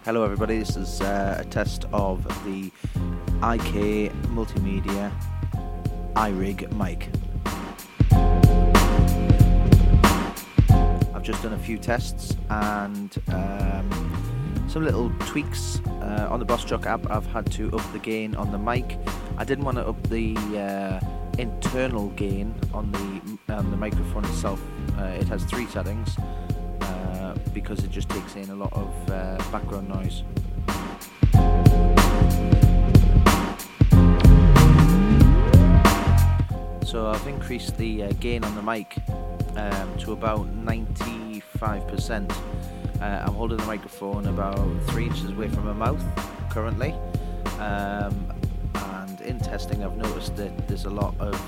Hello everybody, this is a test of the IK Multimedia iRig mic. I've just done a few tests and some little tweaks on the Boss Jock app. I've had to up the gain on the mic. I didn't want to up the internal gain on the microphone itself. It has 3 settings. Because it just takes in a lot of background noise. So I've increased the gain on the mic to about 95%. I'm holding the microphone about 3 inches away from my mouth currently, and in testing I've noticed that there's a lot of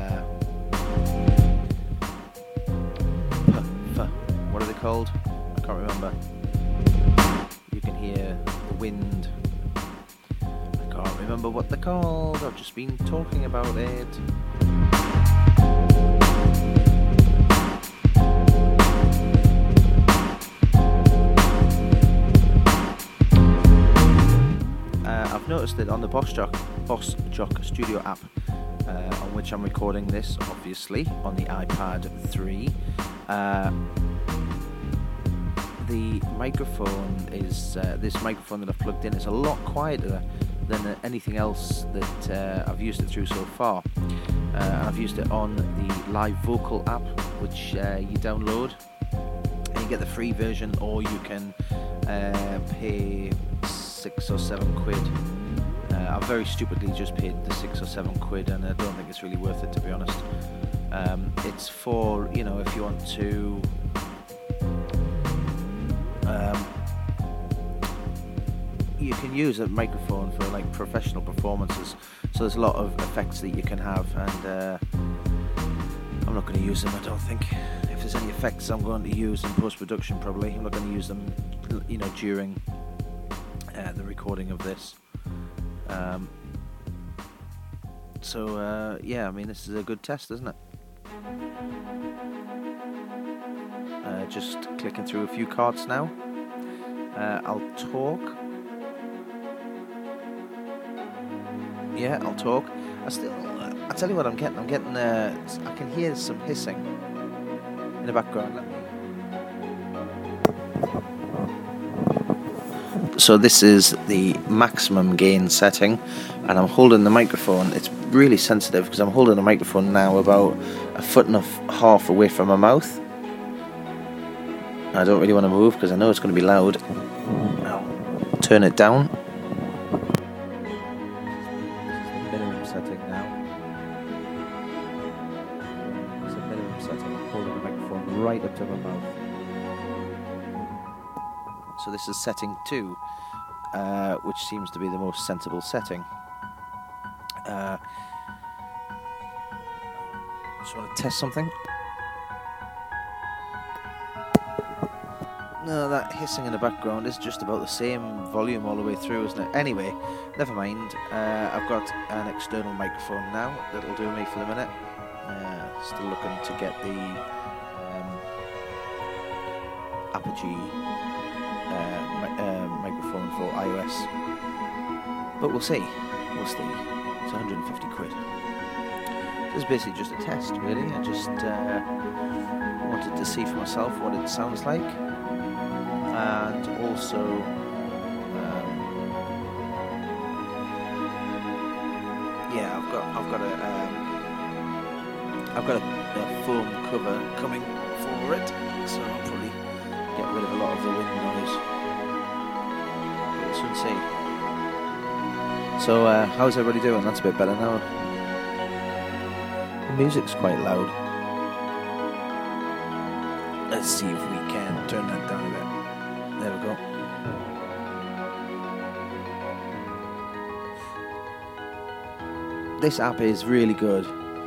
what are they called? I can't remember. You can hear the wind. I can't remember what they're called. I've just been talking about it. I've noticed that on the Boss Jock Studio app, on which I'm recording this, obviously on the iPad 3. The microphone is this microphone that I've plugged in is a lot quieter than anything else that I've used it through so far. I've used it on the Live Vocal app, which you download and you get the free version, or you can pay 6 or 7 quid. I've very stupidly just paid the 6 or 7 quid, and I don't think it's really worth it, to be honest. It's for, if you want to you can use a microphone for like professional performances, so there's a lot of effects that you can have, and I'm not going to use them, I don't think. If there's any effects I'm going to use in post-production, probably I'm not going to use them during the recording of this. Yeah, I mean, this is a good test, isn't it? Just clicking through a few cards now. I'll talk. Yeah, I'll talk. I'll tell you what I'm getting. I can hear some hissing in the background. So this is the maximum gain setting, and I'm holding the microphone. It's really sensitive because I'm holding the microphone now about 1.5 feet away from my mouth. I don't really want to move because I know it's going to be loud. I'll turn it down. Minimum setting now. It's a minimum setting. I'm holding the microphone right up to my mouth. So this is setting 2, which seems to be the most sensible setting. Just want to test something. No, that hissing in the background is just about the same volume all the way through, isn't it? Anyway, never mind. I've got an external microphone now that'll do me for the minute. Still looking to get the Apogee microphone for iOS. But we'll see. It's 150 quid. This is basically just a test, really. I just wanted to see for myself what it sounds like. And also I've got a foam cover coming for it, so I'll probably get rid of a lot of the wind noise. We'll soon see. So how's everybody doing? That's a bit better now. The music's quite loud. Let's see if we can turn that down a bit. There we go. This app is really good,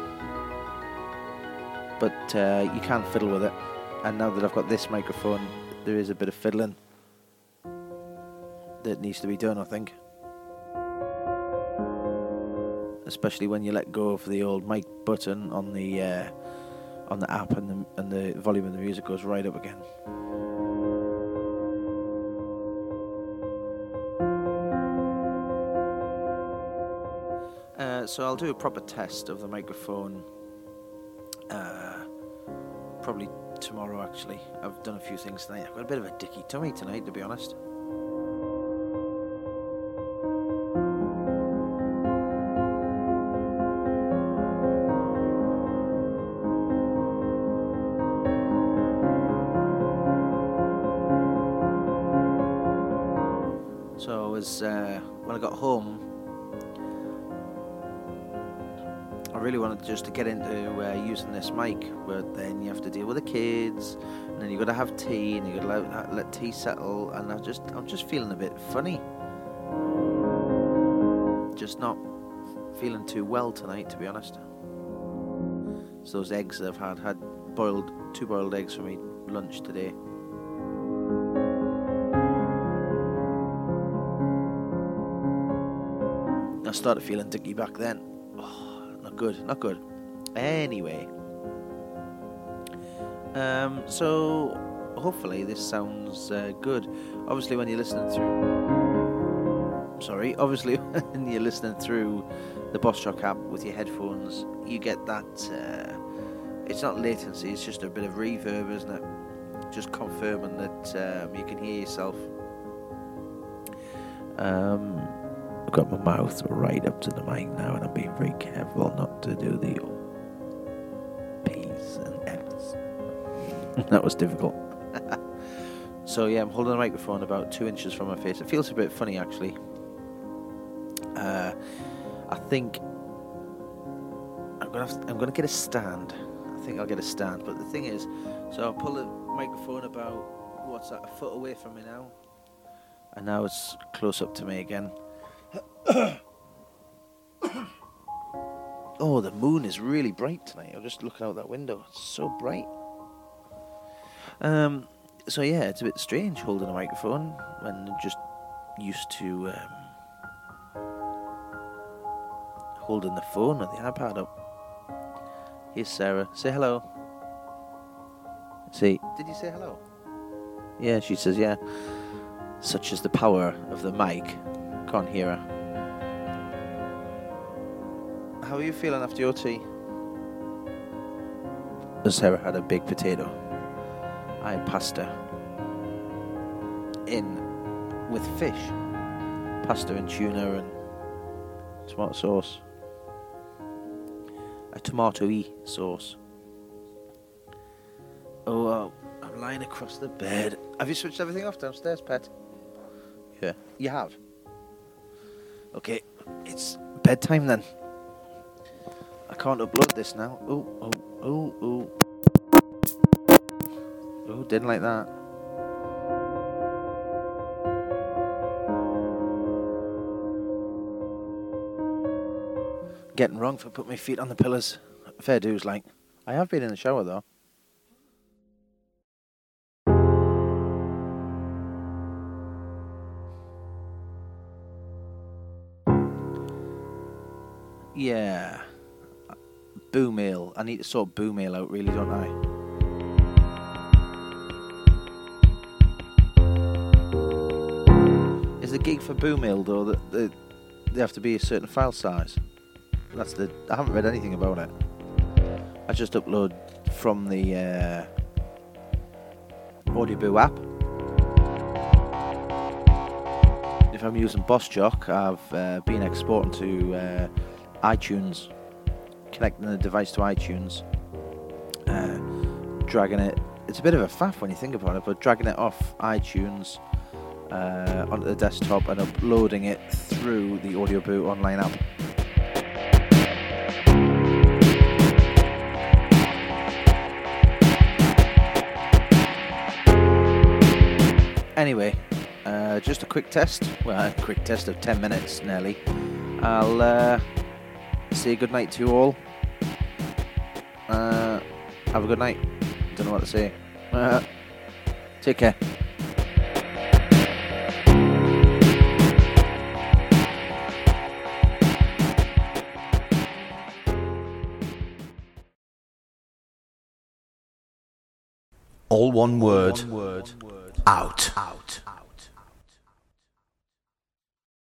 but you can't fiddle with it. And now that I've got this microphone, there is a bit of fiddling that needs to be done, I think. Especially when you let go of the old mic button on the app, and the volume of the music goes right up again. So I'll do a proper test of the microphone probably tomorrow, actually. I've done a few things tonight. I've got a bit of a dicky tummy tonight, to be honest. So I was, when I got home, I really wanted just to get into using this mic, but then you have to deal with the kids, and then you got to have tea, and you got to let tea settle, and I'm just feeling a bit funny, just not feeling too well tonight, to be honest. So those eggs that I've had two boiled eggs for me lunch today. I started feeling dicky back then. Oh, not good. Anyway, so hopefully this sounds good. Obviously, when you're listening through the Bossjock app with your headphones, you get that. It's not latency; it's just a bit of reverb, isn't it? Just confirming that you can hear yourself. I've got my mouth right up to the mic now, and I'm being very careful not to do the P's and F's. That was difficult. So yeah, I'm holding the microphone about 2 inches from my face. It feels a bit funny, actually. I think I'm gonna get a stand. I think I'll get a stand. But the thing is, so I'll pull the microphone about a foot away from me now, and now it's close up to me again. Oh, the moon is really bright tonight. I'm just looking out that window. It's so bright. So yeah, it's a bit strange holding a microphone when I'm just used to holding the phone or the iPad up. Here's Sarah. Say hello. Did you say hello? Yeah, she says yeah. Such is the power of the mic. Can't hear her. How are you feeling after your tea? Sarah had a baked potato. I had pasta with fish. Pasta and tuna and tomato sauce. A tomato-y sauce. Oh, I'm lying across the bed. Have you switched everything off downstairs, pet? Yeah. You have? Okay, it's bedtime then. I can't upload this now. Oh, didn't like that. Getting wrong for putting my feet on the pillars. Fair dues, like. I have been in the shower though. Yeah. Boo Mail. I need to sort Boo Mail out, really, don't I? Is the gig for Boo Mail, though, that they have to be a certain file size? I haven't read anything about it. I just upload from the Audioboo app. If I'm using Bossjock, I've been exporting to iTunes, connecting the device to iTunes, dragging it. It's a bit of a faff when you think about it, but dragging it off iTunes onto the desktop and uploading it through the Audioboo online app. Anyway, just a quick test. Well, a quick test of 10 minutes nearly. I'll say good night to you all. Have a good night. Don't know what to say. Take care. All one word. Out.